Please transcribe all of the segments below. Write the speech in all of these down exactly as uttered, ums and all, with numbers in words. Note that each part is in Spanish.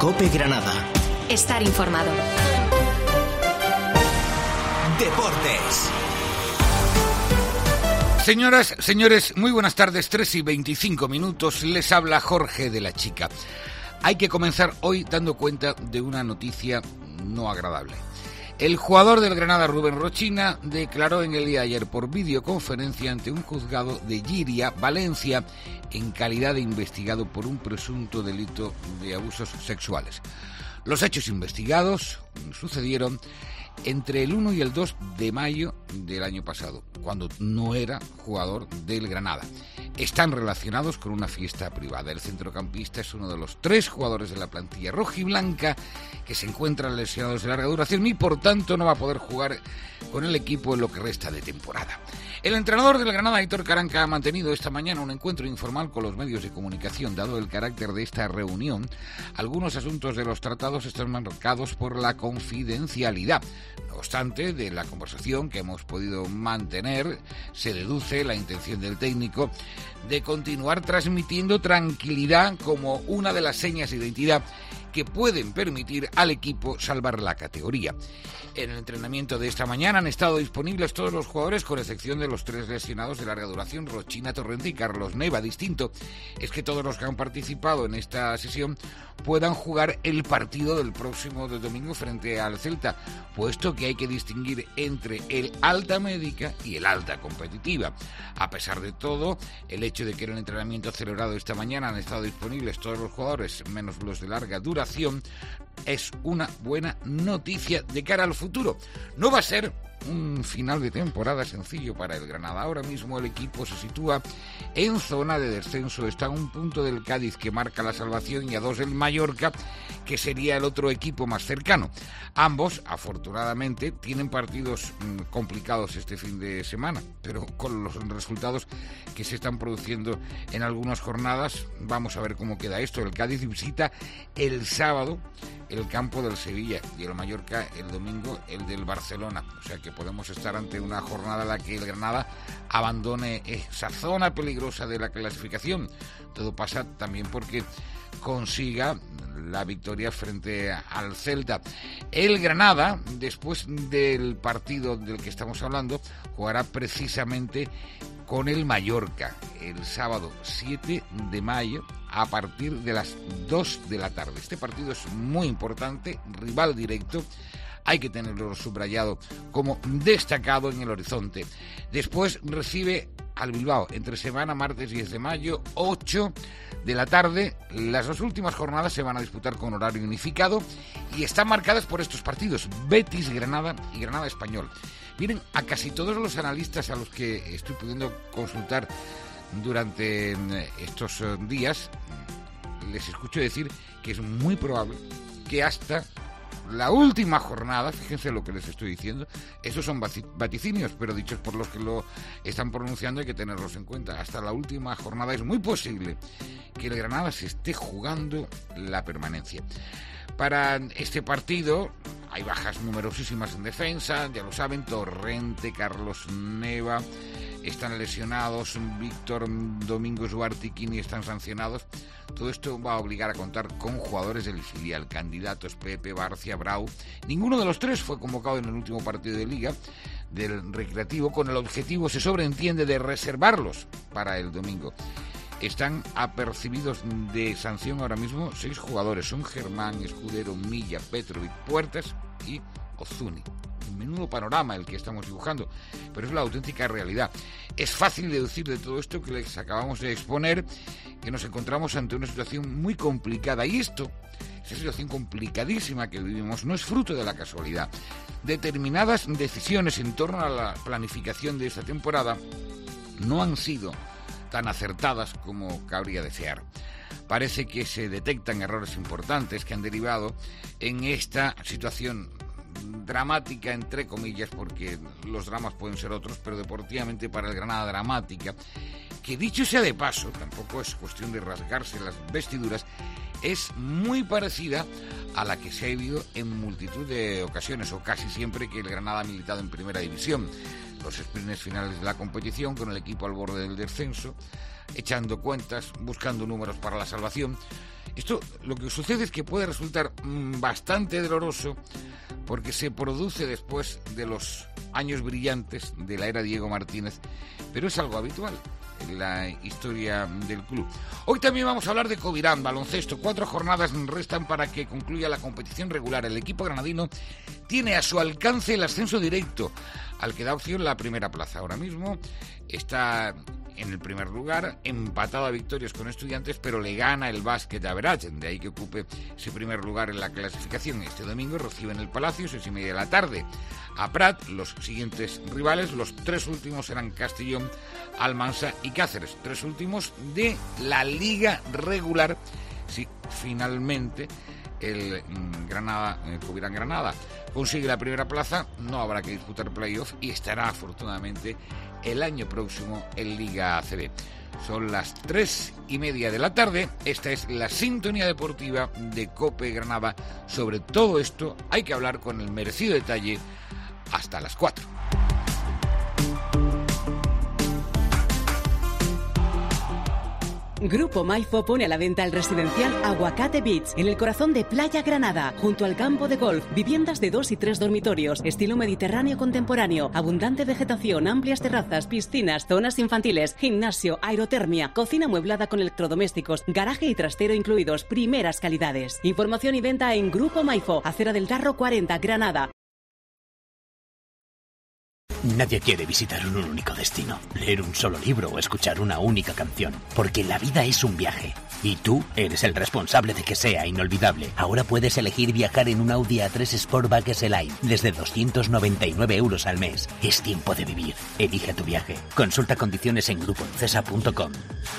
COPE Granada. Estar informado. Deportes. Señoras, señores, muy buenas tardes, tres y veinticinco minutos, les habla Jorge de la Chica. Hay que comenzar hoy dando cuenta de una noticia no agradable. El jugador del Granada, Rubén Rochina, declaró en el día de ayer por videoconferencia ante un juzgado de Llíria, Valencia, en calidad de investigado por un presunto delito de abusos sexuales. Los hechos investigados sucedieron entre el uno y el dos de mayo del año pasado, cuando no era jugador del Granada. Están relacionados con una fiesta privada. El centrocampista es uno de los tres jugadores de la plantilla rojiblanca que se encuentran lesionados de larga duración y por tanto no va a poder jugar con el equipo en lo que resta de temporada. El entrenador del Granada, Aitor Karanka, ha mantenido esta mañana un encuentro informal con los medios de comunicación. Dado el carácter de esta reunión, algunos asuntos de los tratados están marcados por la confidencialidad. No obstante, de la conversación que hemos podido mantener, se deduce la intención del técnico de continuar transmitiendo tranquilidad como una de las señas de identidad que pueden permitir al equipo salvar la categoría. En el entrenamiento de esta mañana han estado disponibles todos los jugadores, con excepción de los tres lesionados de larga duración, Rochina, Torrente y Carlos Neva. Distinto es que todos los que han participado en esta sesión puedan jugar el partido del próximo de domingo frente al Celta, puesto que hay que distinguir entre el alta médica y el alta competitiva. A pesar de todo, el hecho de que en el entrenamiento celebrado esta mañana han estado disponibles todos los jugadores, menos los de larga duración, es una buena noticia de cara al futuro. No va a ser un final de temporada sencillo para el Granada. Ahora mismo el equipo se sitúa en zona de descenso. Está a un punto del Cádiz, que marca la salvación, y a dos del Mallorca, que sería el otro equipo más cercano. Ambos, afortunadamente, tienen partidos mmm, complicados este fin de semana, pero con los resultados que se están produciendo en algunas jornadas, vamos a ver cómo queda esto. El Cádiz visita el sábado el campo del Sevilla y el Mallorca el domingo el del Barcelona. O sea que podemos estar ante una jornada en la que el Granada abandone esa zona peligrosa de la clasificación. Todo pasa también porque consiga la victoria frente al Celta. El Granada, después del partido del que estamos hablando, jugará precisamente con el Mallorca el sábado siete de mayo a partir de las dos de la tarde. Este partido es muy importante, rival directo. Hay que tenerlo subrayado como destacado en el horizonte. Después recibe al Bilbao entre semana, martes diez de mayo, ocho de la tarde. Las dos últimas jornadas se van a disputar con horario unificado y están marcadas por estos partidos: Betis, Granada y Granada Español. Miren, a casi todos los analistas a los que estoy pudiendo consultar durante estos días, les escucho decir que es muy probable que hasta la última jornada, fíjense lo que les estoy diciendo, esos son vaticinios, pero dichos por los que lo están pronunciando, hay que tenerlos en cuenta. Hasta la última jornada es muy posible que el Granada se esté jugando la permanencia. Para este partido hay bajas numerosísimas en defensa, ya lo saben: Torrente, Carlos Neva están lesionados, Víctor Domingos, Duarte y Kini están sancionados. Todo esto va a obligar a contar con jugadores del filial, candidatos Pepe, Barcia, Brau. Ninguno de los tres fue convocado en el último partido de Liga del Recreativo, con el objetivo, se sobreentiende, de reservarlos para el domingo. Están apercibidos de sanción ahora mismo seis jugadores: son Germán, Escudero, Milla, Petrovic, Puertas y Ozuni. Menudo panorama el que estamos dibujando, pero es la auténtica realidad. Es fácil deducir de todo esto que les acabamos de exponer que nos encontramos ante una situación muy complicada, y esto, esa situación complicadísima que vivimos, no es fruto de la casualidad. Determinadas decisiones en torno a la planificación de esta temporada no han sido tan acertadas como cabría desear. Parece que se detectan errores importantes que han derivado en esta situación dramática, entre comillas, porque los dramas pueden ser otros, pero deportivamente para el Granada dramática, que dicho sea de paso, tampoco es cuestión de rasgarse las vestiduras, es muy parecida a la que se ha vivido en multitud de ocasiones, o casi siempre, que el Granada ha militado en primera división. Los sprints finales de la competición, con el equipo al borde del descenso, echando cuentas, buscando números para la salvación, Esto, lo que sucede es que puede resultar mmm, bastante doloroso porque se produce después de los años brillantes de la era Diego Martínez, pero es algo habitual en la historia del club. Hoy también vamos a hablar de Covirán, baloncesto. Cuatro jornadas restan para que concluya la competición regular. El equipo granadino tiene a su alcance el ascenso directo, al que da opción la primera plaza. Ahora mismo está en el primer lugar, empatado a victorias con Estudiantes, pero le gana el Básquet a Average, de ahí que ocupe ese primer lugar en la clasificación. Este domingo reciben el Palacio, seis y media de la tarde, a Prat. Los siguientes rivales, los tres últimos, serán Castellón, Almansa y Cáceres, tres últimos de la liga regular. Sí, finalmente el Granada, el Covirán Granada consigue la primera plaza, no habrá que disputar playoff y estará afortunadamente el año próximo en Liga A C B. Son las tres y media de la tarde. Esta es la sintonía deportiva de COPE Granada. Sobre todo esto hay que hablar con el merecido detalle hasta las cuatro. Grupo Maifo pone a la venta el residencial Aguacate Beach, en el corazón de Playa Granada, junto al campo de golf. Viviendas de dos y tres dormitorios, estilo mediterráneo contemporáneo, abundante vegetación, amplias terrazas, piscinas, zonas infantiles, gimnasio, aerotermia, cocina amueblada con electrodomésticos, garaje y trastero incluidos, primeras calidades. Información y venta en Grupo Maifo, Acera del Tarro cuarenta, Granada. Nadie quiere visitar un único destino, leer un solo libro o escuchar una única canción, porque la vida es un viaje. Y tú eres el responsable de que sea inolvidable. Ahora puedes elegir viajar en un Audi A tres Sportback S-Line desde doscientos noventa y nueve euros al mes. Es tiempo de vivir. Elige tu viaje. Consulta condiciones en grupo encesa punto com.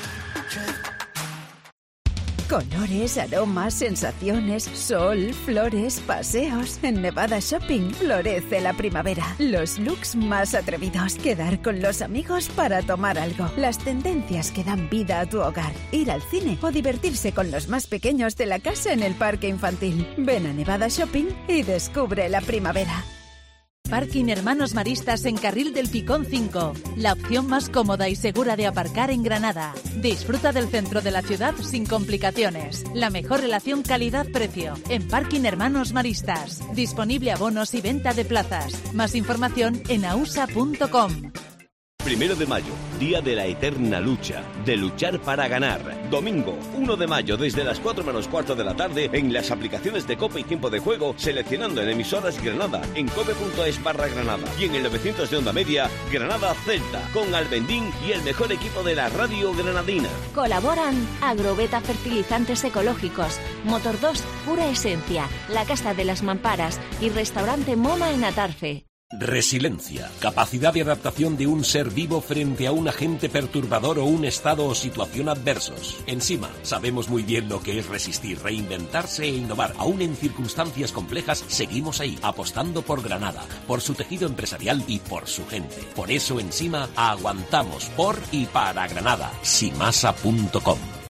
Colores, aromas, sensaciones, sol, flores, paseos. En Nevada Shopping florece la primavera. Los looks más atrevidos. Quedar con los amigos para tomar algo. Las tendencias que dan vida a tu hogar. Ir al cine o divertirse con los más pequeños de la casa en el parque infantil. Ven a Nevada Shopping y descubre la primavera. Parking Hermanos Maristas en Carril del Picón cinco, la opción más cómoda y segura de aparcar en Granada. Disfruta del centro de la ciudad sin complicaciones. La mejor relación calidad-precio en Parking Hermanos Maristas. Disponible abonos y venta de plazas. Más información en ausa punto com. Primero de mayo, día de la eterna lucha, de luchar para ganar. Domingo, uno de mayo, desde las cuatro menos cuarto de la tarde, en las aplicaciones de COPE y Tiempo de Juego, seleccionando en emisoras Granada, en cope.es barra Granada, y en el novecientos de Onda Media, Granada Celta, con Albendín y el mejor equipo de la radio granadina. Colaboran Agrobeta Fertilizantes Ecológicos, Motor dos Pura Esencia, La Casa de las Mamparas y Restaurante Moma en Atarfe. Resiliencia, capacidad de adaptación de un ser vivo frente a un agente perturbador o un estado o situación adversos. Encima, sabemos muy bien lo que es resistir, reinventarse e innovar. Aún en circunstancias complejas, seguimos ahí, apostando por Granada, por su tejido empresarial y por su gente. Por eso, Encima, aguantamos por y para Granada. simasa punto com.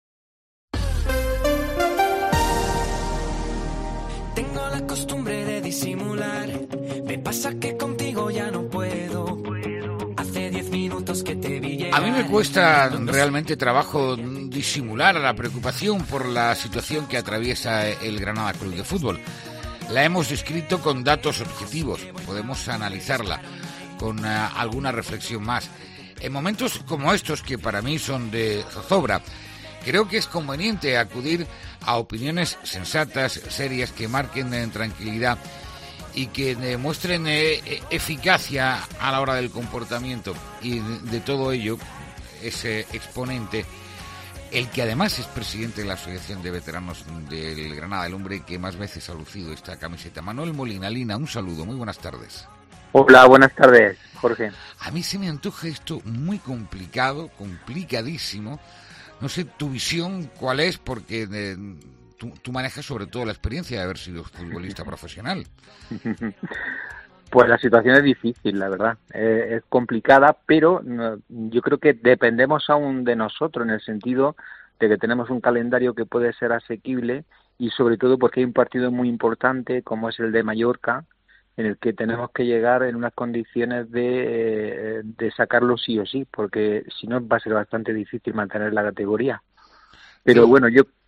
Tengo la costumbre de disimular. Me pasa que contigo ya no puedo. Hace diez minutos que te vi llegar. A mí me cuesta realmente trabajo disimular la preocupación por la situación que atraviesa el Granada Club de Fútbol. La hemos descrito con datos objetivos. Podemos analizarla con uh, alguna reflexión más. En momentos como estos, que para mí son de zozobra, creo que es conveniente acudir a opiniones sensatas, serias, que marquen en tranquilidad y que demuestren eh, eficacia a la hora del comportamiento. Y de, de todo ello, ese exponente, el que además es presidente de la Asociación de Veteranos del Granada, el hombre que más veces ha lucido esta camiseta, Manuel Molina. Lina, un saludo, muy buenas tardes. Hola, buenas tardes, Jorge. A mí se me antoja esto muy complicado, complicadísimo. No sé tu visión cuál es, porque eh, tú, tú manejas sobre todo la experiencia de haber sido futbolista profesional. Pues la situación es difícil, la verdad. Eh, es complicada, pero no, yo creo que dependemos aún de nosotros, en el sentido de que tenemos un calendario que puede ser asequible y sobre todo porque hay un partido muy importante como es el de Mallorca, en el que tenemos que llegar en unas condiciones de, de sacarlo sí o sí, porque si no va a ser bastante difícil mantener la categoría. Pero sí. Bueno, yo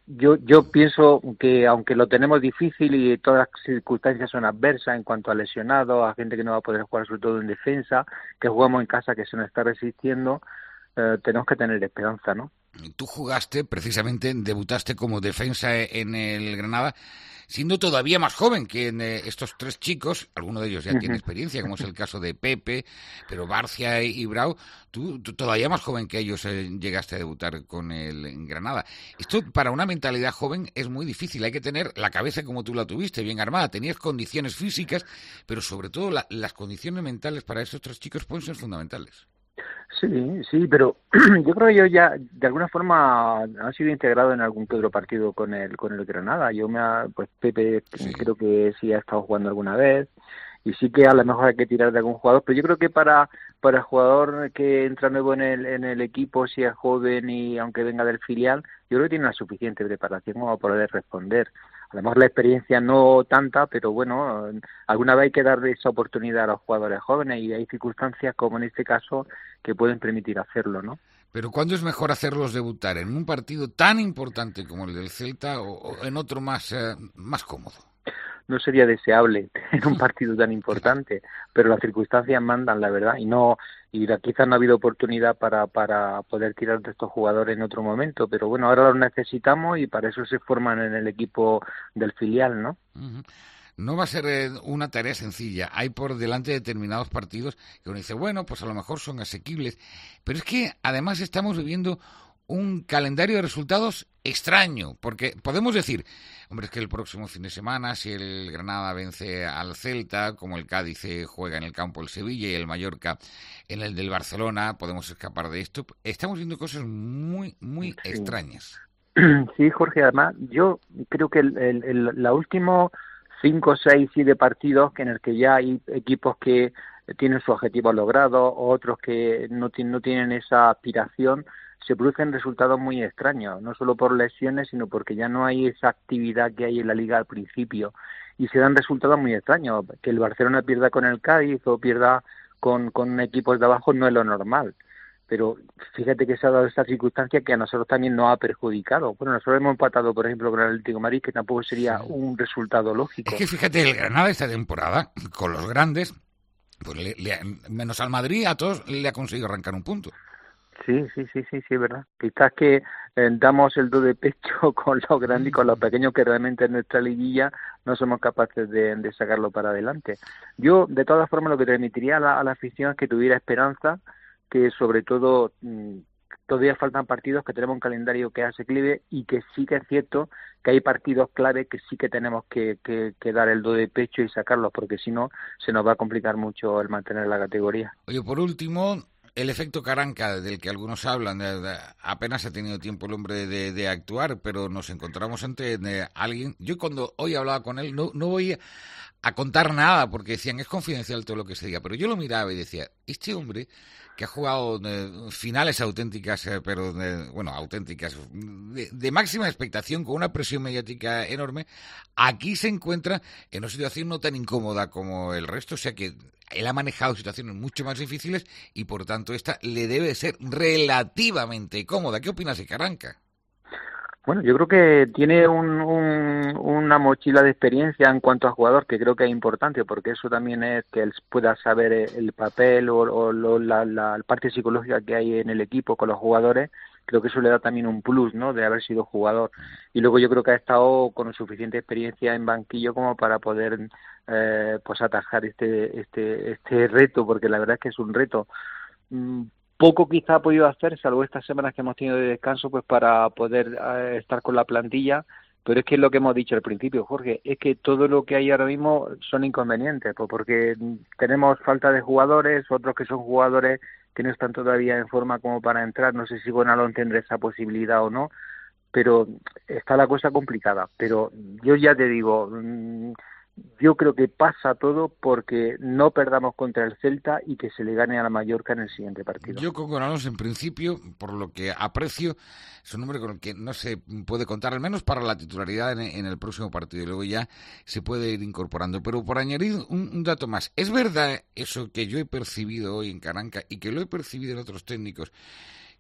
yo yo pienso que aunque lo tenemos difícil y todas las circunstancias son adversas en cuanto a lesionados, a gente que no va a poder jugar sobre todo en defensa, que jugamos en casa que se nos está resistiendo, eh, tenemos que tener esperanza, ¿no? Tú jugaste, precisamente, debutaste como defensa en el Granada, siendo todavía más joven que en, eh, estos tres chicos. Alguno de ellos ya uh-huh. tiene experiencia, como es el caso de Pepe, pero Barcia y, y Brau, tú, tú todavía más joven que ellos eh, llegaste a debutar con el en Granada. Esto para una mentalidad joven es muy difícil, hay que tener la cabeza como tú la tuviste, bien armada, tenías condiciones físicas, pero sobre todo la, las condiciones mentales para estos tres chicos pueden ser fundamentales. Sí, sí, pero yo creo que yo ya de alguna forma han sido integrado en algún que otro partido con el con el Granada. Yo me ha, pues Pepe sí. creo que sí ha estado jugando alguna vez y sí que a lo mejor hay que tirar de algún jugador, pero yo creo que para para el jugador que entra nuevo en el en el equipo, si es joven y aunque venga del filial, yo creo que tiene una suficiente preparación como para poder responder. A lo mejor la experiencia no tanta, pero bueno, alguna vez hay que darle esa oportunidad a los jugadores jóvenes y hay circunstancias como en este caso que pueden permitir hacerlo, ¿no? Pero ¿cuándo es mejor hacerlos debutar? ¿En un partido tan importante como el del Celta o, o en otro más, eh, más cómodo? No sería deseable en un partido tan importante, pero las circunstancias mandan, la verdad, y no y quizás no ha habido oportunidad para para poder tirar de estos jugadores en otro momento, pero bueno, ahora los necesitamos y para eso se forman en el equipo del filial, ¿no? Uh-huh. No va a ser eh, una tarea sencilla. Hay por delante determinados partidos que uno dice, bueno, pues a lo mejor son asequibles, pero es que además estamos viviendo un calendario de resultados extraño, porque podemos decir, hombre, es que el próximo fin de semana, si el Granada vence al Celta, como el Cádiz juega en el campo el Sevilla y el Mallorca en el del Barcelona, podemos escapar de esto. Estamos viendo cosas muy, muy sí. extrañas. Sí, Jorge, además, yo creo que el, el, el, la última cinco, seis, siete partidos en el que ya hay equipos que tienen su objetivo logrado, otros que no, t- no tienen esa aspiración, se producen resultados muy extraños, no solo por lesiones, sino porque ya no hay esa actividad que hay en la Liga al principio, y se dan resultados muy extraños. Que el Barcelona pierda con el Cádiz o pierda con, con equipos de abajo no es lo normal, pero fíjate que se ha dado esta circunstancia que a nosotros también nos ha perjudicado. Bueno, nosotros hemos empatado, por ejemplo, con el Atlético de Madrid, que tampoco sería un resultado lógico. Es que fíjate, el Granada esta temporada, con los grandes, pues le, le, menos al Madrid, a todos le ha conseguido arrancar un punto. Sí, sí, sí, sí, sí, es verdad. Quizás que eh, damos el do de pecho con los grandes y con los pequeños que realmente en nuestra liguilla no somos capaces de, de sacarlo para adelante. Yo, de todas formas, lo que transmitiría a la, a la afición es que tuviera esperanza, que sobre todo mmm, todavía faltan partidos, que tenemos un calendario que hace asequible y que sí que es cierto que hay partidos clave que sí que tenemos que, que, que dar el do de pecho y sacarlos, porque si no se nos va a complicar mucho el mantener la categoría. Oye, por último, el efecto Caranca, del que algunos hablan, de, de, apenas ha tenido tiempo el hombre de, de actuar, pero nos encontramos ante de alguien. Yo cuando hoy hablaba con él no, no voy a, a contar nada, porque decían, es confidencial todo lo que se diga, pero yo lo miraba y decía, este hombre que ha jugado de finales auténticas, eh, pero de, bueno, auténticas, de, de máxima expectación, con una presión mediática enorme, aquí se encuentra en una situación no tan incómoda como el resto, o sea que él ha manejado situaciones mucho más difíciles y por tanto esta le debe ser relativamente cómoda. ¿Qué opinas de Caranca? Bueno, yo creo que tiene un, un, una mochila de experiencia en cuanto a jugador, que creo que es importante, porque eso también es que él pueda saber el papel o, o lo, la, la parte psicológica que hay en el equipo con los jugadores. Creo que eso le da también un plus, ¿no?, de haber sido jugador. Y luego yo creo que ha estado con suficiente experiencia en banquillo como para poder eh, pues atajar este, este, este reto, porque la verdad es que es un reto. Mm, Poco quizá ha podido hacer, salvo estas semanas que hemos tenido de descanso, pues para poder eh, estar con la plantilla, pero es que es lo que hemos dicho al principio, Jorge, es que todo lo que hay ahora mismo son inconvenientes, pues porque tenemos falta de jugadores, otros que son jugadores que no están todavía en forma como para entrar, no sé si Gonalón tendrá esa posibilidad o no, pero está la cosa complicada, pero yo ya te digo, mmm, yo creo que pasa todo porque no perdamos contra el Celta y que se le gane a la Mallorca en el siguiente partido. Yo con Gonalons, en principio, por lo que aprecio, es un hombre con el que no se puede contar, al menos para la titularidad en, en el próximo partido, y luego ya se puede ir incorporando. Pero por añadir un, un dato más, ¿es verdad eso que yo he percibido hoy en Caranca y que lo he percibido en otros técnicos,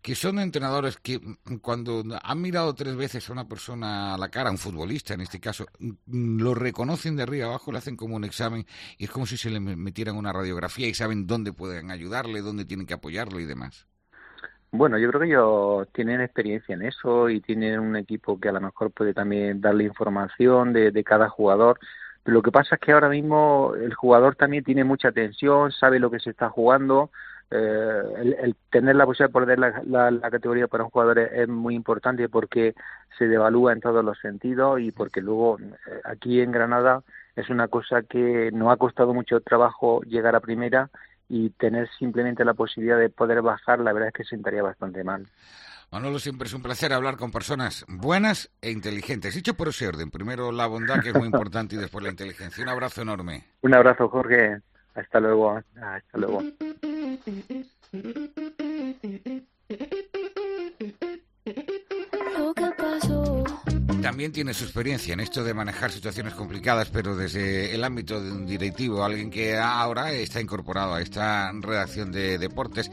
que son entrenadores que cuando han mirado tres veces a una persona a la cara, a un futbolista en este caso, lo reconocen de arriba abajo, le hacen como un examen y es como si se le metieran una radiografía y saben dónde pueden ayudarle, dónde tienen que apoyarle y demás. Bueno, yo creo que ellos tienen experiencia en eso y tienen un equipo que a lo mejor puede también darle información de, de cada jugador. Pero lo que pasa es que ahora mismo el jugador también tiene mucha tensión, sabe lo que se está jugando. Eh, el, el tener la posibilidad de perder la, la, la categoría para un jugador es, es muy importante porque se devalúa en todos los sentidos y porque luego eh, aquí en Granada es una cosa que nos ha costado mucho trabajo llegar a primera y tener simplemente la posibilidad de poder bajar, la verdad es que sentaría bastante mal. Manolo, siempre es un placer hablar con personas buenas e inteligentes. Dicho por ese orden, primero la bondad, que es muy importante, y después la inteligencia. Un abrazo enorme. Un abrazo, Jorge. Hasta luego. Hasta luego. También tiene su experiencia en esto de manejar situaciones complicadas, pero desde el ámbito de un directivo, alguien que ahora está incorporado a esta redacción de deportes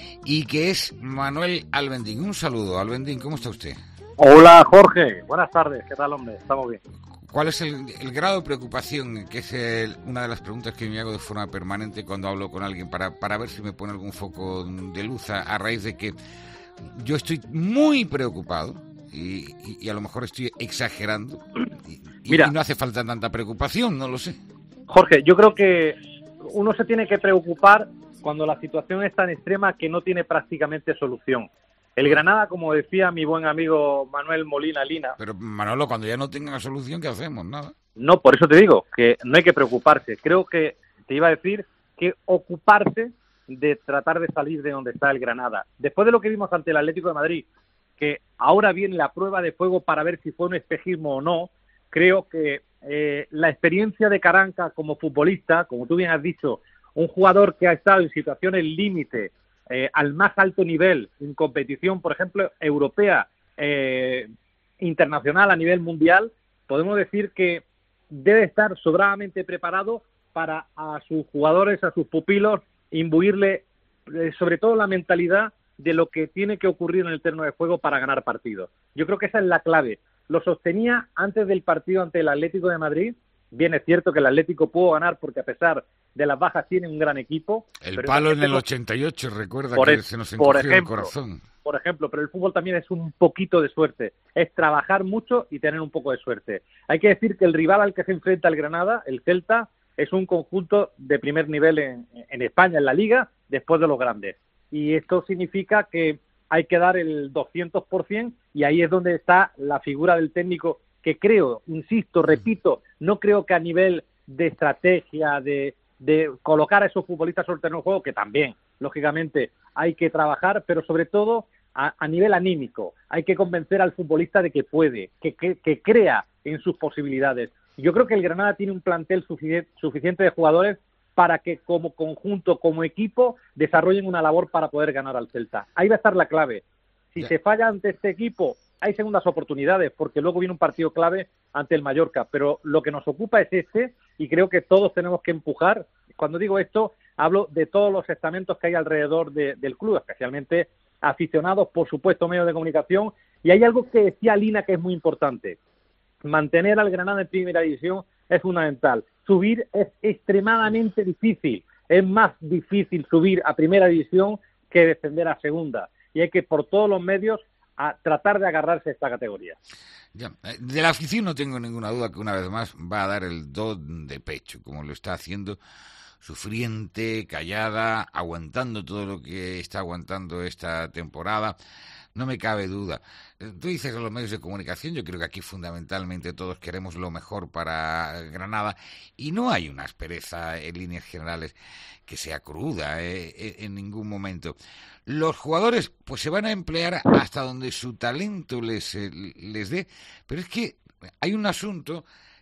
y que es Manuel Albendín. Un saludo, Albendín, ¿cómo está usted? Hola, Jorge. Buenas tardes. ¿Qué tal, hombre? Estamos bien. ¿Cuál es el, el grado de preocupación, que es el, una de las preguntas que me hago de forma permanente cuando hablo con alguien para, para ver si me pone algún foco de luz a, a raíz de que yo estoy muy preocupado y, y, y a lo mejor estoy exagerando y, Mira, y no hace falta tanta preocupación, no lo sé. Jorge, yo creo que uno se tiene que preocupar cuando la situación es tan extrema que no tiene prácticamente solución. El Granada, como decía mi buen amigo Manuel Molina Lina... Pero, Manolo, cuando ya no tenga solución, ¿qué hacemos? Nada. No, por eso te digo, que no hay que preocuparse. Creo que te iba a decir que ocuparse de tratar de salir de donde está el Granada. Después de lo que vimos ante el Atlético de Madrid, que ahora viene la prueba de fuego para ver si fue un espejismo o no, creo que eh, la experiencia de Caranca como futbolista, como tú bien has dicho, un jugador que ha estado en situaciones límite, Eh, al más alto nivel, en competición, por ejemplo, europea, eh, internacional, a nivel mundial, podemos decir que debe estar sobradamente preparado para a sus jugadores, a sus pupilos, imbuirle eh, sobre todo la mentalidad de lo que tiene que ocurrir en el terreno de juego para ganar partidos. Yo creo que esa es la clave. Lo sostenía antes del partido ante el Atlético de Madrid. Bien, es cierto que el Atlético pudo ganar porque a pesar de las bajas tiene un gran equipo. El palo en el ochenta y ocho, recuerda que el, se nos encogió ejemplo, el corazón. Por ejemplo, pero el fútbol también es un poquito de suerte. Es trabajar mucho y tener un poco de suerte. Hay que decir que el rival al que se enfrenta el Granada, el Celta, es un conjunto de primer nivel en, en España, en la Liga, después de los grandes. Y esto significa que hay que dar el doscientos por ciento y ahí es donde está la figura del técnico que creo, insisto, repito, no creo que a nivel de estrategia, de, de colocar a esos futbolistas sobre el terreno de juego, que también, lógicamente, hay que trabajar, pero sobre todo a, a nivel anímico. Hay que convencer al futbolista de que puede, que, que, que crea en sus posibilidades. Yo creo que el Granada tiene un plantel sufici- suficiente de jugadores para que como conjunto, como equipo, desarrollen una labor para poder ganar al Celta. Ahí va a estar la clave. Si se falla ante este equipo, hay segundas oportunidades, porque luego viene un partido clave ante el Mallorca, pero lo que nos ocupa es este, y creo que todos tenemos que empujar. Cuando digo esto, hablo de todos los estamentos que hay alrededor de, del club, especialmente aficionados, por supuesto, medios de comunicación, y hay algo que decía Lina que es muy importante. Mantener al Granada en primera división es fundamental. Subir es extremadamente difícil, es más difícil subir a primera división que descender a segunda, y hay que por todos los medios a tratar de agarrarse a esta categoría. Ya. De la afición no tengo ninguna duda que una vez más va a dar el do de pecho, como lo está haciendo, sufriente, callada, aguantando todo lo que está aguantando esta temporada. No me cabe duda. Tú dices los medios de comunicación, yo creo que aquí fundamentalmente todos queremos lo mejor para Granada y no hay una aspereza en líneas generales que sea cruda eh, en ningún momento. Los jugadores pues se van a emplear hasta donde su talento les, les dé, pero es que hay un asunto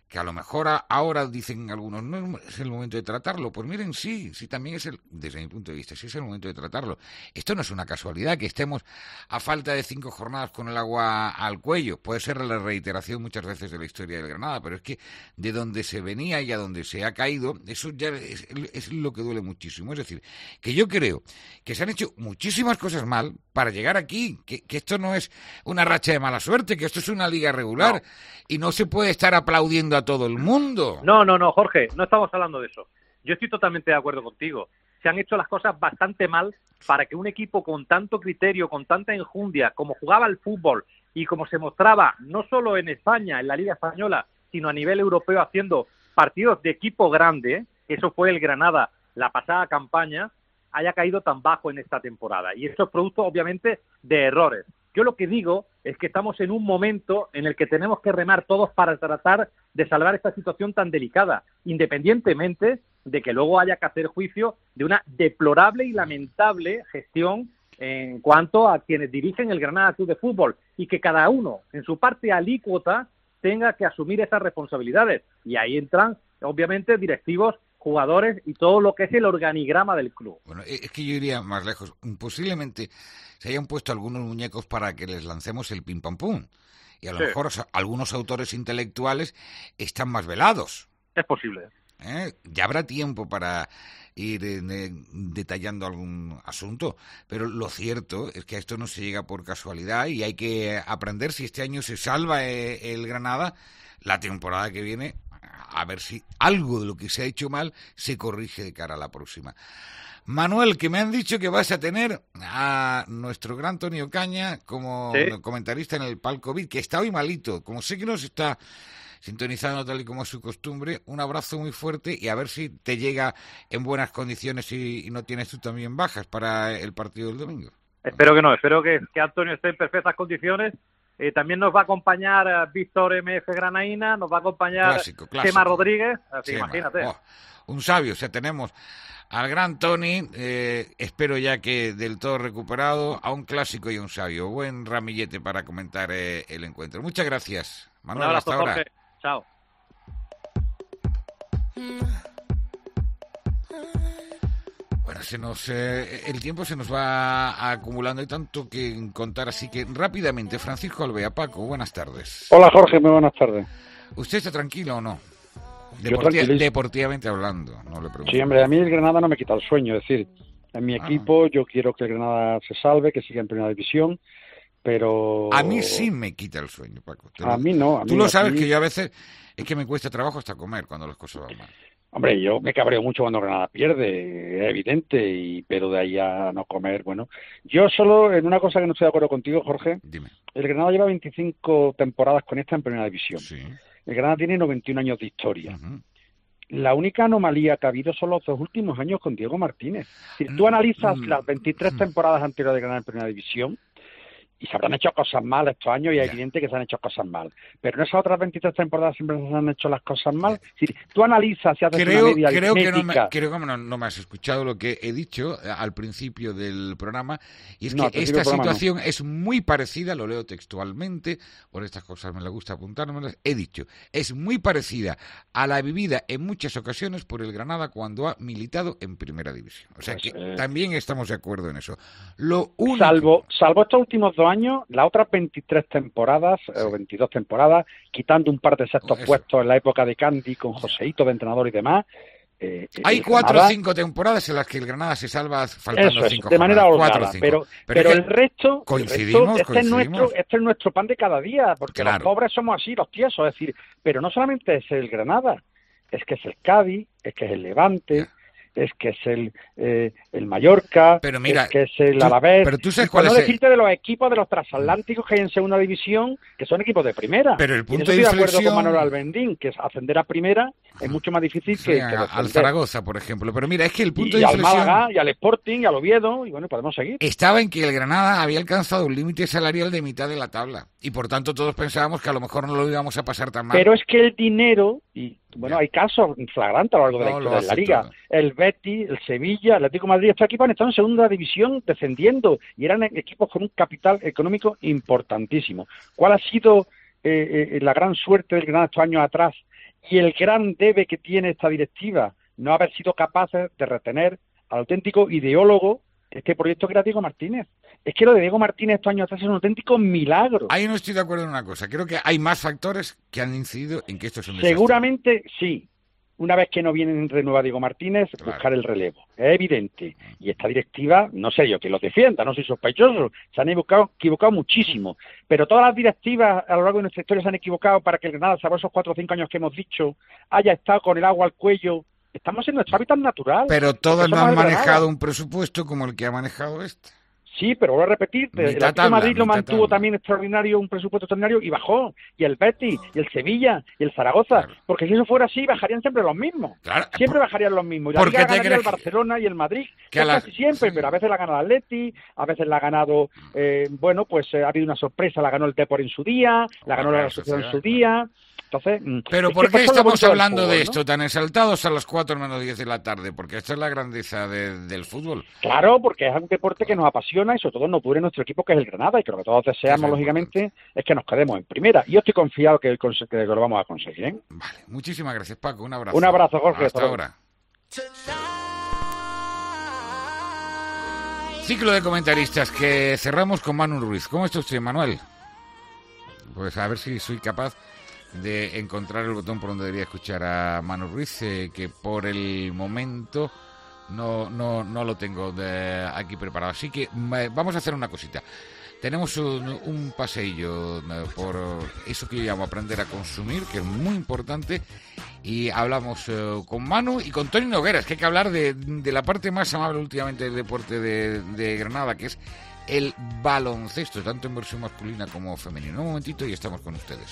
que a lo mejor a, ahora dicen algunos, no es el momento de tratarlo. Pues miren, sí, sí también es el, desde mi punto de vista, sí es el momento de tratarlo. Esto no es una casualidad, que estemos a falta de cinco jornadas con el agua al cuello. Puede ser la reiteración muchas veces de la historia del Granada, pero es que de donde se venía y a donde se ha caído, eso ya es, es lo que duele muchísimo. Es decir, que yo creo que se han hecho muchísimas cosas mal para llegar aquí, que, que esto no es una racha de mala suerte, que esto es una liga regular, no. Y no se puede estar aplaudiendo a todo el mundo. No, no, no, Jorge, no estamos hablando de eso. Yo estoy totalmente de acuerdo contigo. Se han hecho las cosas bastante mal para que un equipo con tanto criterio, con tanta enjundia, como jugaba el fútbol y como se mostraba no solo en España, en la Liga Española, sino a nivel europeo haciendo partidos de equipo grande, eso fue el Granada la pasada campaña, haya caído tan bajo en esta temporada. Y esto es producto, obviamente, de errores. Yo lo que digo es que estamos en un momento en el que tenemos que remar todos para tratar de salvar esta situación tan delicada, independientemente de que luego haya que hacer juicio de una deplorable y lamentable gestión en cuanto a quienes dirigen el Granada Club de Fútbol, y que cada uno, en su parte alícuota, tenga que asumir esas responsabilidades. Y ahí entran, obviamente, directivos, jugadores y todo lo que es el organigrama del club. Bueno, es que yo iría más lejos. Posiblemente se hayan puesto algunos muñecos para que les lancemos el pim pam pum. Y a lo sí. mejor o sea, algunos autores intelectuales están más velados. Es posible. ¿Eh? Ya habrá tiempo para ir eh, detallando algún asunto, pero lo cierto es que a esto no se llega por casualidad y hay que aprender. Si este año se salva eh, el Granada, la temporada que viene, a ver si algo de lo que se ha hecho mal se corrige de cara a la próxima. Manuel, que me han dicho que vas a tener a nuestro gran Toni Ocaña como ¿Sí? comentarista en el Palco Beat, que está hoy malito. Como sé que nos está sintonizando tal y como es su costumbre, un abrazo muy fuerte y a ver si te llega en buenas condiciones y, y no tienes tú también bajas para el partido del domingo. Espero que no, espero que, que Antonio esté en perfectas condiciones. Eh, también nos va a acompañar uh, Víctor M F Granaína, nos va a acompañar clásico, clásico. Chema Rodríguez, así Chema. Imagínate. Oh, un sabio, o sea, tenemos al gran Toni, eh, espero ya que del todo recuperado, a un clásico y a un sabio. Buen ramillete para comentar eh, el encuentro. Muchas gracias, Manuel, un abrazo, hasta ahora. Jorge. Chao. Bueno, se nos, eh, el tiempo se nos va acumulando, hay tanto que contar, así que rápidamente, Francisco Alvea. Paco, buenas tardes. Hola, Jorge, muy buenas tardes. ¿Usted está tranquilo o no? Deporti- deportivamente hablando, no le pregunto. Sí, hombre, a mí el Granada no me quita el sueño, es decir, en mi equipo ah. yo quiero que el Granada se salve, que siga en primera división, pero... A mí sí me quita el sueño, Paco. A lo... mí no. A Tú mí, lo sabes a mí... que yo a veces es que me cuesta trabajo hasta comer cuando las cosas van mal. Hombre, yo me cabreo mucho cuando Granada pierde, es evidente, y pero de ahí a no comer, bueno. Yo solo, en una cosa que no estoy de acuerdo contigo, Jorge, Dime. El Granada lleva veinticinco temporadas con esta en primera división. Sí. El Granada tiene noventa y un años de historia. Uh-huh. La única anomalía que ha habido son los dos últimos años con Diego Martínez. Si tú analizas uh-huh. las veintitrés temporadas anteriores de Granada en primera división, y se habrán hecho cosas mal estos años, y es evidente que se han hecho cosas mal. Pero en esas otras veintitrés temporadas siempre se han hecho las cosas mal. Si tú analizas y haces creo, una media creo aritmética... Que no me, creo que no, no me has escuchado lo que he dicho al principio del programa, y es no, que esta situación no. es muy parecida, lo leo textualmente, por estas cosas me la gusta apuntármelas, he dicho, es muy parecida a la vivida en muchas ocasiones por el Granada cuando ha militado en Primera División. O sea pues, que eh... también estamos de acuerdo en eso. Lo único... Salvo, salvo estos últimos dos años, las otras veintitrés temporadas, sí. o veintidós temporadas, quitando un par de sextos Eso. puestos en la época de Candy con Joseito de entrenador y demás. Eh, Hay cuatro Granada... o cinco temporadas en las que el Granada se salva faltando Eso cinco es, de manera holgada, pero, pero, pero es el resto, coincidimos, el resto este, coincidimos. Es nuestro, este es nuestro pan de cada día, porque claro. los pobres somos así, los tiesos, es decir, pero no solamente es el Granada, es que es el Cádiz, es que es el Levante, yeah. es que es el eh, el Mallorca, pero mira, es que es el tú, Alavés, pero tú sabes y cuál no es decirte el... de los equipos de los transatlánticos que hay en segunda división, que son equipos de primera. Pero el punto y de estoy inflexión... de acuerdo con Manuel Albendín, que es ascender a primera es mucho más difícil sí, que, que al Zaragoza, por ejemplo. Pero mira, es que el punto y, de y inflexión... al Málaga, y al Sporting, y al Oviedo, y bueno, podemos seguir. Estaba en que el Granada había alcanzado un límite salarial de mitad de la tabla, y por tanto todos pensábamos que a lo mejor no lo íbamos a pasar tan mal. Pero es que el dinero, y bueno, ya. hay casos flagrantes a lo largo de la no, historia de la Liga, todo. El Betis, el Sevilla, el Atlético de Madrid, estos equipos han estado en segunda división descendiendo, y eran equipos con un capital económico importantísimo. ¿Cuál ha sido eh, eh, la gran suerte del Granada estos años atrás? Y el gran debe que tiene esta directiva, no haber sido capaces de retener al auténtico ideólogo de este proyecto que era Diego Martínez. Es que lo de Diego Martínez estos años atrás es un auténtico milagro. Ahí no estoy de acuerdo en una cosa. Creo que hay más factores que han incidido en que esto es un desastre. Seguramente sí. Una vez que no viene renueva Diego Martínez, claro, buscar el relevo. Es evidente. Y esta directiva, no sé yo que lo defienda, no soy sospechoso, se han equivocado, equivocado muchísimo. Pero todas las directivas a lo largo de nuestra historia se han equivocado para que el Granada, salvo esos cuatro o cinco años que hemos dicho, haya estado con el agua al cuello. Estamos en nuestro hábitat natural. Pero todos no han manejado un presupuesto como el que ha manejado este. Sí, pero voy a repetir, el Atlético de Madrid lo mantuvo tabla. también extraordinario, un presupuesto extraordinario, y bajó, y el Betis, y el Sevilla, y el Zaragoza, claro. Porque si eso fuera así, bajarían siempre los mismos, claro. siempre por, bajarían los mismos, y la Liga ganaría el Barcelona y el Madrid, que la... casi siempre, pero a veces la ha ganado el Atleti, a veces la ha ganado, eh, bueno, pues eh, ha habido una sorpresa, la ganó el Depor en su día, la ganó la Asociación en su día. Entonces, pero ¿por qué estamos hablando de esto, ¿no? tan exaltados a las cuatro menos diez de la tarde? Porque esta es la grandeza de, del fútbol. Claro, porque es un deporte que nos apasiona y sobre todo nos dure nuestro equipo, que es el Granada, y que lo que todos deseamos, es lógicamente, es que nos quedemos en primera. Y yo estoy confiado que, que lo vamos a conseguir, ¿eh? Vale, muchísimas gracias, Paco. Un abrazo. Un abrazo, Jorge. Hasta ahora. Ciclo de comentaristas que cerramos con Manu Ruiz. ¿Cómo está usted, Manuel? Pues a ver si soy capaz de encontrar el botón por donde debería escuchar a Manu Ruiz, eh, que por el momento no no no lo tengo de aquí preparado. Así que eh, vamos a hacer una cosita. Tenemos un, un paseillo eh, por eso que yo llamo aprender a consumir, que es muy importante, y hablamos eh, con Manu y con Toni Nogueras, que hay que hablar de, de la parte más amable últimamente del deporte de, de Granada, que es el baloncesto, tanto en versión masculina como femenina. Un momentito y estamos con ustedes.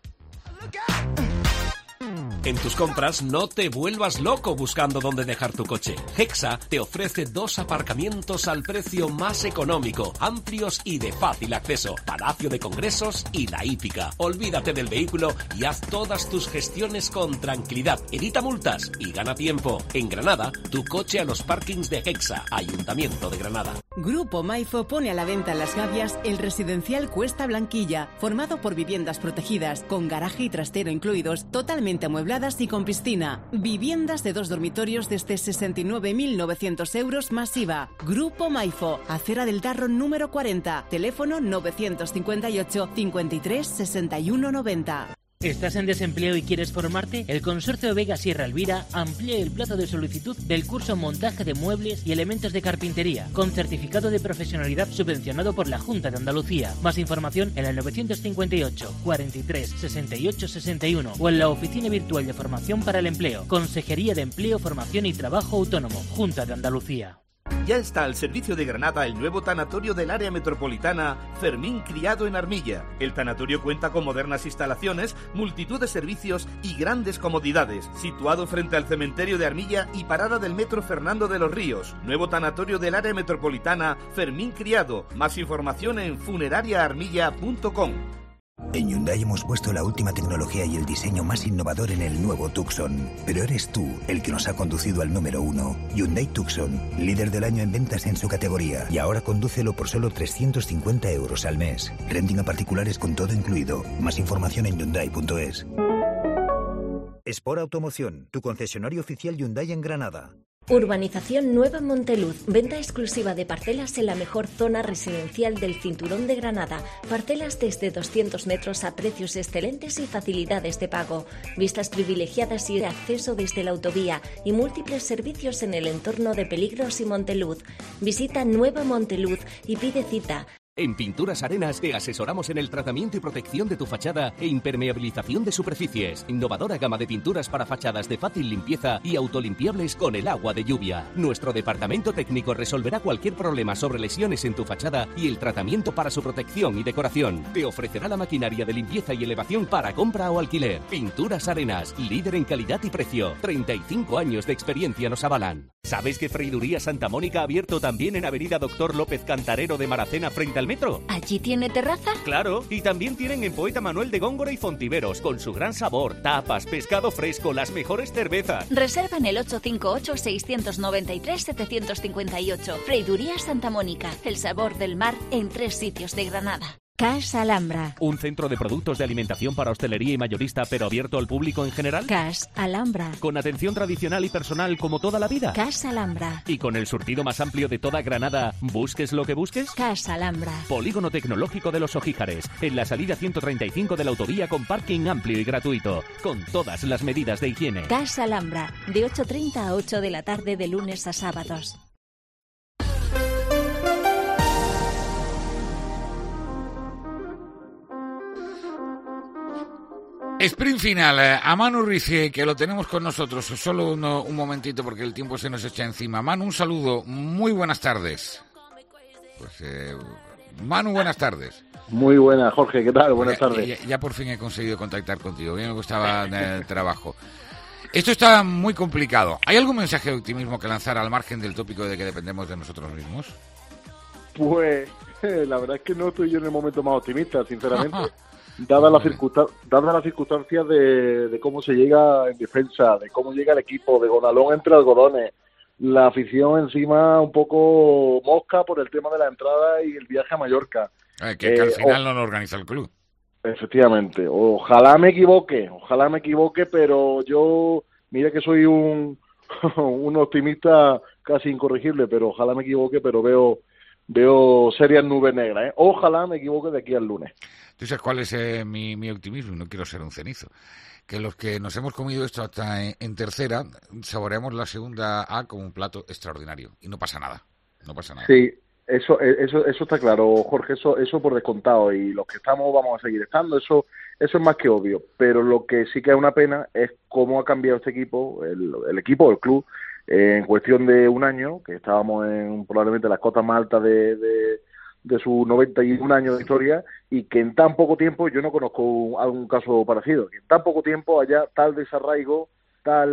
En tus compras no te vuelvas loco buscando dónde dejar tu coche. Hexa te ofrece dos aparcamientos al precio más económico, amplios y de fácil acceso. Palacio de Congresos y La Hípica. Olvídate del vehículo y haz todas tus gestiones con tranquilidad. Evita multas y gana tiempo. En Granada, tu coche a los parkings de Hexa, Ayuntamiento de Granada. Grupo Maifo pone a la venta en Las Gavias el residencial Cuesta Blanquilla, formado por viviendas protegidas, con garaje y trastero incluidos, totalmente amuebladas y con piscina. Viviendas de dos dormitorios desde sesenta y nueve mil novecientos euros más I V A. Grupo Maifo, Acera del Darro número cuarenta, teléfono novecientos cincuenta y ocho, cincuenta y tres, sesenta y uno, noventa. ¿Estás en desempleo y quieres formarte? El Consorcio Vega Sierra Elvira amplía el plazo de solicitud del curso Montaje de Muebles y Elementos de Carpintería, con certificado de profesionalidad subvencionado por la Junta de Andalucía. Más información en el novecientos cincuenta y ocho, cuarenta y tres, sesenta y ocho, sesenta y uno o en la Oficina Virtual de Formación para el Empleo. Consejería de Empleo, Formación y Trabajo Autónomo, Junta de Andalucía. Ya está al servicio de Granada el nuevo tanatorio del área metropolitana Fermín Criado en Armilla. El tanatorio cuenta con modernas instalaciones, multitud de servicios y grandes comodidades. Situado frente al cementerio de Armilla y parada del metro Fernando de los Ríos. Nuevo tanatorio del área metropolitana Fermín Criado. Más información en funeraria armilla punto com. En Hyundai hemos puesto la última tecnología y el diseño más innovador en el nuevo Tucson. Pero eres tú el que nos ha conducido al número uno. Hyundai Tucson, líder del año en ventas en su categoría. Y ahora condúcelo por solo trescientos cincuenta euros al mes. Renting a particulares con todo incluido. Más información en hyundai punto es. Sport Automoción, tu concesionario oficial Hyundai en Granada. Urbanización Nueva Monteluz, venta exclusiva de parcelas en la mejor zona residencial del Cinturón de Granada. Parcelas desde doscientos metros a precios excelentes y facilidades de pago. Vistas privilegiadas y acceso desde la autovía y múltiples servicios en el entorno de Peligros y Monteluz. Visita Nueva Monteluz y pide cita. En Pinturas Arenas te asesoramos en el tratamiento y protección de tu fachada e impermeabilización de superficies. Innovadora gama de pinturas para fachadas de fácil limpieza y autolimpiables con el agua de lluvia. Nuestro departamento técnico resolverá cualquier problema sobre lesiones en tu fachada y el tratamiento para su protección y decoración. Te ofrecerá la maquinaria de limpieza y elevación para compra o alquiler. Pinturas Arenas, líder en calidad y precio. treinta y cinco años de experiencia nos avalan. ¿Sabes que Freiduría Santa Mónica ha abierto también en Avenida Doctor López Cantarero de Maracena frente al metro? ¿Allí tiene terraza? Claro, y también tienen en Poeta Manuel de Góngora y Fontiveros, con su gran sabor, tapas, pescado fresco, las mejores cervezas. Reserva en el ocho cinco ocho, seis nueve tres, siete cinco ocho. Freiduría Santa Mónica, el sabor del mar en tres sitios de Granada. Cas Alhambra. ¿Un centro de productos de alimentación para hostelería y mayorista, pero abierto al público en general? Cas Alhambra. ¿Con atención tradicional y personal como toda la vida? Cas Alhambra. ¿Y con el surtido más amplio de toda Granada, busques lo que busques? Cas Alhambra. Polígono Tecnológico de los Ojíjares, en la salida ciento treinta y cinco de la autovía con parking amplio y gratuito, con todas las medidas de higiene. Cas Alhambra, de ocho treinta a ocho de la tarde de lunes a sábados. Sprint final, eh, a Manu Ruiz, que lo tenemos con nosotros, solo uno, un momentito porque el tiempo se nos echa encima. Manu, un saludo, muy buenas tardes. Pues, eh, Manu, buenas tardes. Muy buenas, Jorge, ¿qué tal? Buenas ya, tardes. Ya, ya por fin he conseguido contactar contigo, bien me gustaba el trabajo. Esto está muy complicado. ¿Hay algún mensaje de optimismo que lanzar al margen del tópico de que dependemos de nosotros mismos? Pues, la verdad es que no estoy yo en el momento más optimista, sinceramente. Dada la circunstan- dada las circunstancias de, de cómo se llega en defensa, de cómo llega el equipo, de Gonalón entre algodones, la afición encima un poco mosca por el tema de la entrada y el viaje a Mallorca. Eh, que, que al Eh, final o- no lo organiza el club. Efectivamente, ojalá me equivoque, ojalá me equivoque, pero yo, mira que soy un, un optimista casi incorregible, pero ojalá me equivoque, pero veo veo serias nubes negras, ¿eh? Ojalá me equivoque de aquí al lunes. ¿Tú sabes cuál es eh, mi, mi optimismo? No quiero ser un cenizo. Que los que nos hemos comido esto hasta en, en tercera, saboreamos la segunda A como un plato extraordinario. Y no pasa nada, no pasa nada. Sí, eso eso eso está claro, Jorge, eso eso por descontado, y los que estamos vamos a seguir estando, eso eso es más que obvio, pero lo que sí que es una pena es cómo ha cambiado este equipo, el, el equipo, el club, eh, en cuestión de un año, que estábamos en probablemente las cotas más altas de, de, de sus noventa y un años de historia, y que en tan poco tiempo, yo no conozco un- algún caso parecido, que en tan poco tiempo haya tal desarraigo, tal,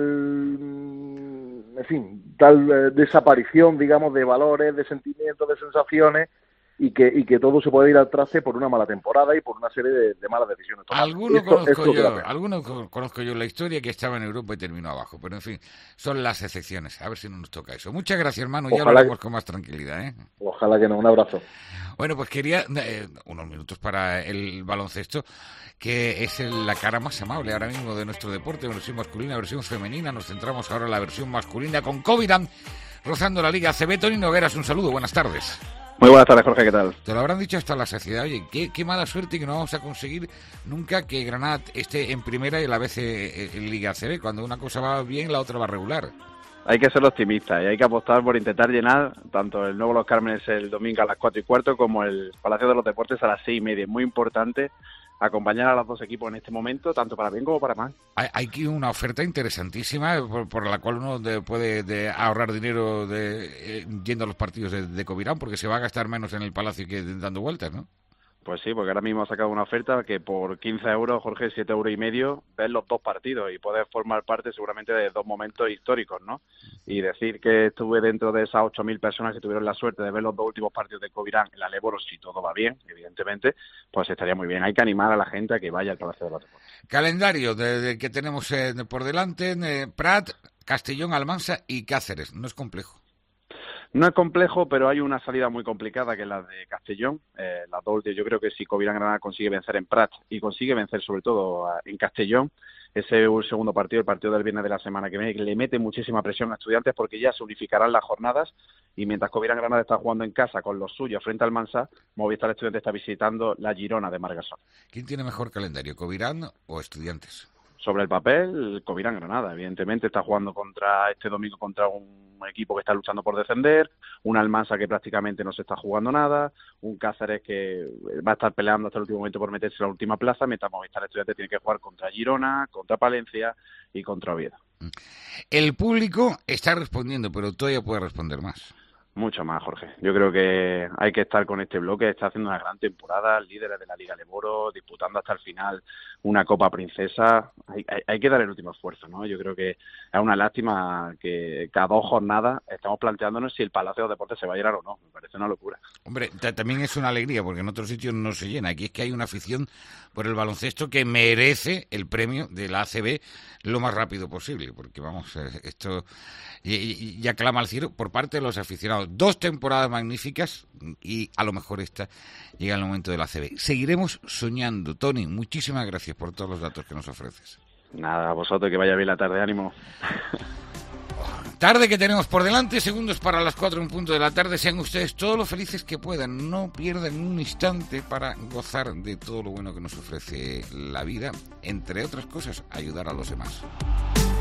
mm, en fin, tal eh, desaparición, digamos, de valores, de sentimientos, de sensaciones, y que y que todo se puede ir al traste por una mala temporada y por una serie de, de malas decisiones tomadas. Alguno Esto- conozco esto es yo, la pena. alguno co- conozco yo la historia que estaba en Europa y terminó abajo, pero en fin, son las excepciones. A ver si no nos toca eso. Muchas gracias, hermano. Ya lo Ojalá haremos que- con más tranquilidad, ¿eh? Ojalá que no. Un abrazo. Bueno, pues quería eh, unos minutos para el baloncesto, que es el- la cara más amable ahora mismo de nuestro deporte, versión masculina, versión femenina. Nos centramos ahora en la versión masculina con Covirán, rozando la Liga A C B. Tony Nogueras, un saludo, buenas tardes. Muy buenas tardes, Jorge, ¿qué tal? Te lo habrán dicho hasta la saciedad. Oye, qué, qué mala suerte que no vamos a conseguir nunca que Granada esté en primera y a la vez eh, en Liga A C B. Cuando una cosa va bien, la otra va regular. Hay que ser optimistas y hay que apostar por intentar llenar tanto el Nuevo Los Cármenes el domingo a las cuatro y cuarto como el Palacio de los Deportes a las seis y media. Es muy importante acompañar a los dos equipos en este momento, tanto para bien como para mal. Hay, hay aquí una oferta interesantísima eh, por, por la cual uno de- puede de ahorrar dinero de, eh, yendo a los partidos de, de Covirán, porque se va a gastar menos en el Palacio que dando vueltas, ¿no? Pues sí, porque ahora mismo ha sacado una oferta que por quince euros, Jorge, siete euros y medio, ves los dos partidos y puedes formar parte seguramente de dos momentos históricos, ¿no? Y decir que estuve dentro de esas ocho mil personas que tuvieron la suerte de ver los dos últimos partidos de Covirán en la Leboro, si todo va bien, evidentemente, pues estaría muy bien. Hay que animar a la gente a que vaya al Palacio de los Deportes. Calendario de, de que tenemos eh, por delante, eh, Prat, Castellón, Almansa y Cáceres. No es complejo. No es complejo, pero hay una salida muy complicada que es la de Castellón. Eh, las dos últimas, yo creo que si Covirán Granada consigue vencer en Prat y consigue vencer sobre todo a- en Castellón, ese segundo partido, el partido del viernes de la semana que viene, que le mete muchísima presión a Estudiantes porque ya se unificarán las jornadas y mientras Covirán Granada está jugando en casa con los suyos frente al Mansa, Movistar Estudiantes está visitando la Girona de Margasol. ¿Quién tiene mejor calendario, Covirán o Estudiantes? Sobre el papel, Covirán Granada, evidentemente está jugando contra este domingo contra un equipo que está luchando por descender, un Almansa que prácticamente no se está jugando nada, un Cáceres que va a estar peleando hasta el último momento por meterse en la última plaza, mientras Movistar Estudiantes tiene que jugar contra Girona, contra Palencia y contra Oviedo. El público está respondiendo, pero todavía puede responder más. Mucho más, Jorge. Yo creo que hay que estar con este bloque. Está haciendo una gran temporada, líderes de la Liga Leboro, disputando hasta el final una Copa Princesa. Hay, hay, hay que dar el último esfuerzo, ¿no? Yo creo que es una lástima que cada dos jornadas estamos planteándonos si el Palacio de los Deportes se va a llenar o no. Me parece una locura. Hombre, t- también es una alegría, porque en otros sitios no se llena. Aquí es que hay una afición por el baloncesto que merece el premio de la A C B lo más rápido posible, porque vamos, eh, esto y- y- ya clama al cielo por parte de los aficionados. pasado dos temporadas magníficas y a lo mejor esta llega el momento de la A C B. Seguiremos soñando. Tony, muchísimas gracias por todos los datos que nos ofreces. Nada, a vosotros, que vaya bien la tarde, ánimo. Tarde que tenemos por delante, segundos para las cuatro en punto de la tarde. Sean ustedes todos lo felices que puedan. No pierdan un instante para gozar de todo lo bueno que nos ofrece la vida. Entre otras cosas, ayudar a los demás.